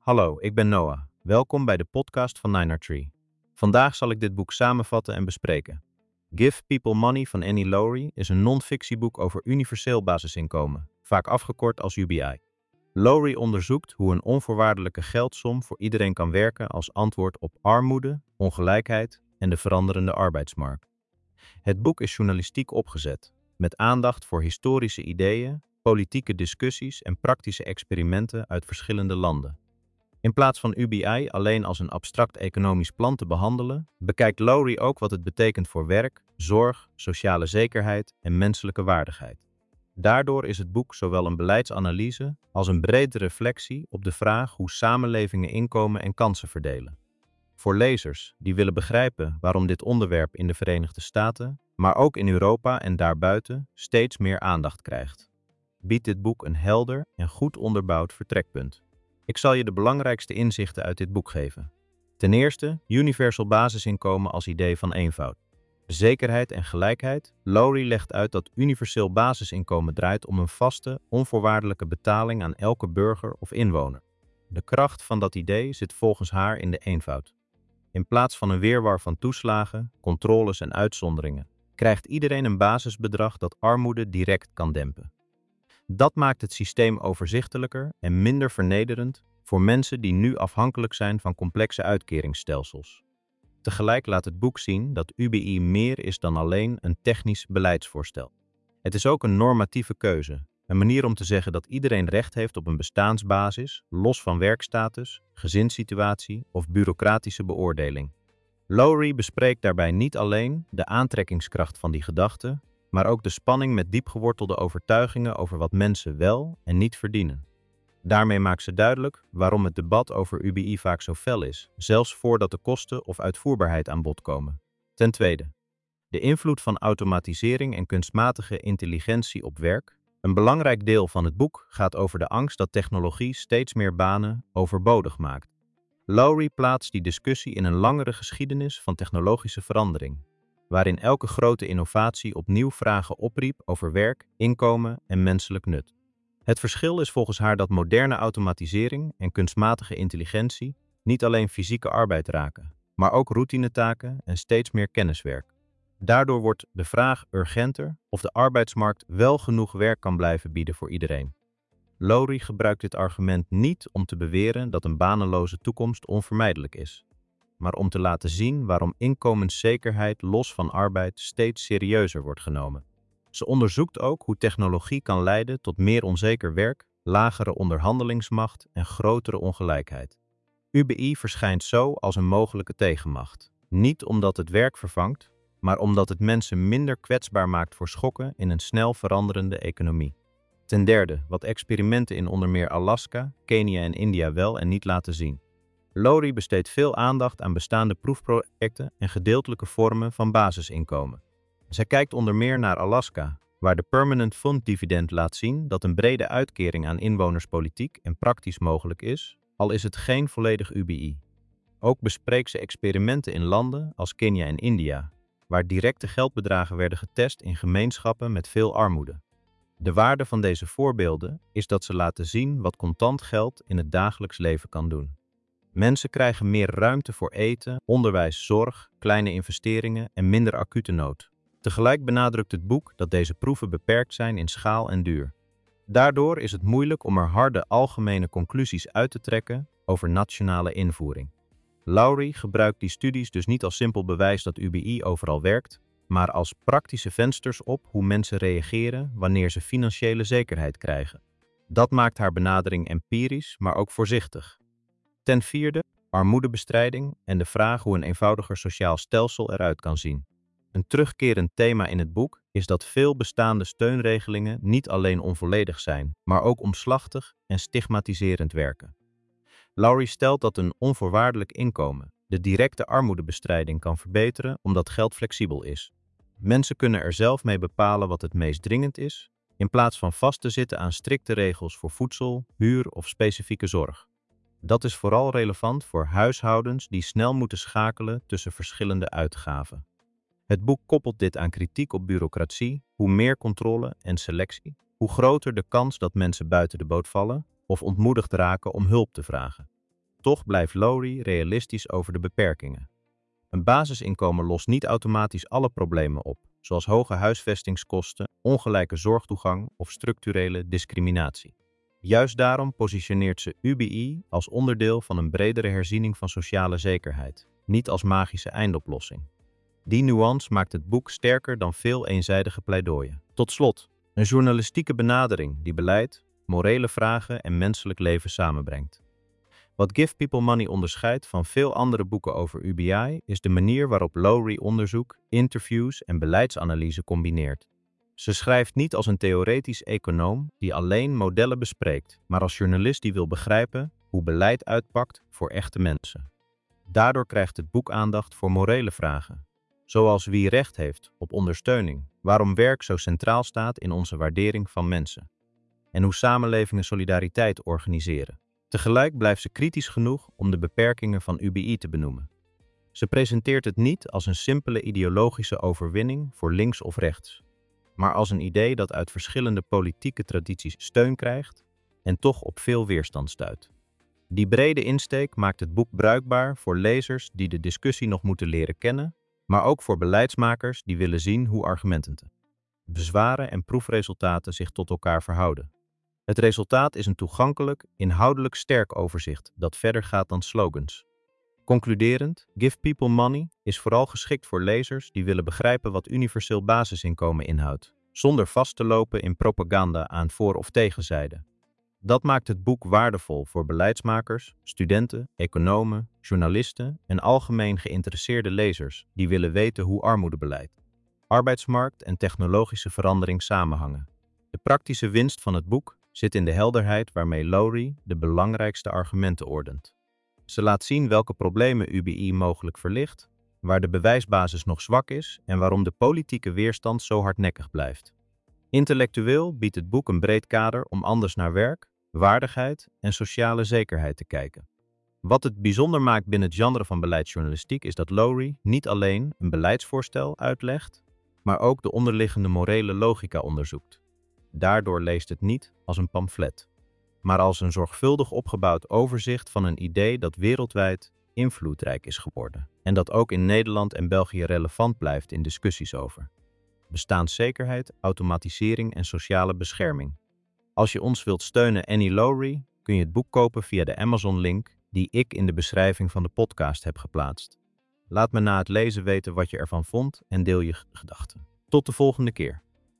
Hallo, ik ben Noah. Welkom bij de podcast van Niner Tree. Vandaag zal ik dit boek samenvatten en bespreken. Give People Money van Annie Lowrey is een non-fictieboek over universeel basisinkomen, vaak afgekort als UBI. Lowrey onderzoekt hoe een onvoorwaardelijke geldsom voor iedereen kan werken als antwoord op armoede, ongelijkheid en de veranderende arbeidsmarkt. Het boek is journalistiek opgezet, met aandacht voor historische ideeën, politieke discussies en praktische experimenten uit verschillende landen. In plaats van UBI alleen als een abstract economisch plan te behandelen, bekijkt Lowrey ook wat het betekent voor werk, zorg, sociale zekerheid en menselijke waardigheid. Daardoor is het boek zowel een beleidsanalyse als een brede reflectie op de vraag hoe samenlevingen inkomen en kansen verdelen. Voor lezers die willen begrijpen waarom dit onderwerp in de Verenigde Staten, maar ook in Europa en daarbuiten, steeds meer aandacht krijgt, biedt dit boek een helder en goed onderbouwd vertrekpunt. Ik zal je de belangrijkste inzichten uit dit boek geven. Ten eerste, universal basisinkomen als idee van eenvoud. Zekerheid en gelijkheid. Lowrey legt uit dat universeel basisinkomen draait om een vaste, onvoorwaardelijke betaling aan elke burger of inwoner. De kracht van dat idee zit volgens haar in de eenvoud. In plaats van een wirwar van toeslagen, controles en uitzonderingen, krijgt iedereen een basisbedrag dat armoede direct kan dempen. Dat maakt het systeem overzichtelijker en minder vernederend voor mensen die nu afhankelijk zijn van complexe uitkeringsstelsels. Tegelijk laat het boek zien dat UBI meer is dan alleen een technisch beleidsvoorstel. Het is ook een normatieve keuze, een manier om te zeggen dat iedereen recht heeft op een bestaansbasis, los van werkstatus, gezinssituatie of bureaucratische beoordeling. Lowrey bespreekt daarbij niet alleen de aantrekkingskracht van die gedachte, maar ook de spanning met diepgewortelde overtuigingen over wat mensen wel en niet verdienen. Daarmee maakt ze duidelijk waarom het debat over UBI vaak zo fel is, zelfs voordat de kosten of uitvoerbaarheid aan bod komen. Ten tweede, de invloed van automatisering en kunstmatige intelligentie op werk. Een belangrijk deel van het boek gaat over de angst dat technologie steeds meer banen overbodig maakt. Lowrey plaatst die discussie in een langere geschiedenis van technologische verandering, waarin elke grote innovatie opnieuw vragen opriep over werk, inkomen en menselijk nut. Het verschil is volgens haar dat moderne automatisering en kunstmatige intelligentie niet alleen fysieke arbeid raken, maar ook routinetaken en steeds meer kenniswerk. Daardoor wordt de vraag urgenter of de arbeidsmarkt wel genoeg werk kan blijven bieden voor iedereen. Lowrey gebruikt dit argument niet om te beweren dat een banenloze toekomst onvermijdelijk is, maar om te laten zien waarom inkomenszekerheid los van arbeid steeds serieuzer wordt genomen. Ze onderzoekt ook hoe technologie kan leiden tot meer onzeker werk, lagere onderhandelingsmacht en grotere ongelijkheid. UBI verschijnt zo als een mogelijke tegenmacht, niet omdat het werk vervangt, maar omdat het mensen minder kwetsbaar maakt voor schokken in een snel veranderende economie. Ten derde, wat experimenten in onder meer Alaska, Kenia en India wel en niet laten zien. Lowrey besteedt veel aandacht aan bestaande proefprojecten en gedeeltelijke vormen van basisinkomen. Zij kijkt onder meer naar Alaska, waar de Permanent Fund Dividend laat zien dat een brede uitkering aan inwoners politiek en praktisch mogelijk is, al is het geen volledig UBI. Ook bespreekt ze experimenten in landen als Kenia en India, waar directe geldbedragen werden getest in gemeenschappen met veel armoede. De waarde van deze voorbeelden is dat ze laten zien wat contant geld in het dagelijks leven kan doen. Mensen krijgen meer ruimte voor eten, onderwijs, zorg, kleine investeringen en minder acute nood. Tegelijk benadrukt het boek dat deze proeven beperkt zijn in schaal en duur. Daardoor is het moeilijk om er harde algemene conclusies uit te trekken over nationale invoering. Lowrey gebruikt die studies dus niet als simpel bewijs dat UBI overal werkt, maar als praktische vensters op hoe mensen reageren wanneer ze financiële zekerheid krijgen. Dat maakt haar benadering empirisch, maar ook voorzichtig. Ten vierde, armoedebestrijding en de vraag hoe een eenvoudiger sociaal stelsel eruit kan zien. Een terugkerend thema in het boek is dat veel bestaande steunregelingen niet alleen onvolledig zijn, maar ook omslachtig en stigmatiserend werken. Lowrey stelt dat een onvoorwaardelijk inkomen de directe armoedebestrijding kan verbeteren omdat geld flexibel is. Mensen kunnen er zelf mee bepalen wat het meest dringend is, in plaats van vast te zitten aan strikte regels voor voedsel, huur of specifieke zorg. Dat is vooral relevant voor huishoudens die snel moeten schakelen tussen verschillende uitgaven. Het boek koppelt dit aan kritiek op bureaucratie, hoe meer controle en selectie, hoe groter de kans dat mensen buiten de boot vallen of ontmoedigd raken om hulp te vragen. Toch blijft Lowry realistisch over de beperkingen. Een basisinkomen lost niet automatisch alle problemen op, zoals hoge huisvestingskosten, ongelijke zorgtoegang of structurele discriminatie. Juist daarom positioneert ze UBI als onderdeel van een bredere herziening van sociale zekerheid, niet als magische eindoplossing. Die nuance maakt het boek sterker dan veel eenzijdige pleidooien. Tot slot, een journalistieke benadering die beleid, morele vragen en menselijk leven samenbrengt. Wat Give People Money onderscheidt van veel andere boeken over UBI is de manier waarop Lowry onderzoek, interviews en beleidsanalyse combineert. Ze schrijft niet als een theoretisch econoom die alleen modellen bespreekt, maar als journalist die wil begrijpen hoe beleid uitpakt voor echte mensen. Daardoor krijgt het boek aandacht voor morele vragen, zoals wie recht heeft op ondersteuning, waarom werk zo centraal staat in onze waardering van mensen, en hoe samenlevingen solidariteit organiseren. Tegelijk blijft ze kritisch genoeg om de beperkingen van UBI te benoemen. Ze presenteert het niet als een simpele ideologische overwinning voor links of rechts, maar als een idee dat uit verschillende politieke tradities steun krijgt en toch op veel weerstand stuit. Die brede insteek maakt het boek bruikbaar voor lezers die de discussie nog moeten leren kennen, maar ook voor beleidsmakers die willen zien hoe argumenten, bezwaren en proefresultaten zich tot elkaar verhouden. Het resultaat is een toegankelijk, inhoudelijk sterk overzicht dat verder gaat dan slogans. Concluderend, Give People Money is vooral geschikt voor lezers die willen begrijpen wat universeel basisinkomen inhoudt, zonder vast te lopen in propaganda aan voor- of tegenzijde. Dat maakt het boek waardevol voor beleidsmakers, studenten, economen, journalisten en algemeen geïnteresseerde lezers die willen weten hoe armoedebeleid, arbeidsmarkt en technologische verandering samenhangen. De praktische winst van het boek zit in de helderheid waarmee Lowry de belangrijkste argumenten ordent. Ze laat zien welke problemen UBI mogelijk verlicht, waar de bewijsbasis nog zwak is en waarom de politieke weerstand zo hardnekkig blijft. Intellectueel biedt het boek een breed kader om anders naar werk, waardigheid en sociale zekerheid te kijken. Wat het bijzonder maakt binnen het genre van beleidsjournalistiek is dat Lowry niet alleen een beleidsvoorstel uitlegt, maar ook de onderliggende morele logica onderzoekt. Daardoor leest het niet als een pamflet, maar als een zorgvuldig opgebouwd overzicht van een idee dat wereldwijd invloedrijk is geworden en dat ook in Nederland en België relevant blijft in discussies over bestaanszekerheid, automatisering en sociale bescherming. Als je ons wilt steunen Annie Lowry, kun je het boek kopen via de Amazon-link die ik in de beschrijving van de podcast heb geplaatst. Laat me na het lezen weten wat je ervan vond en deel je gedachten. Tot de volgende keer.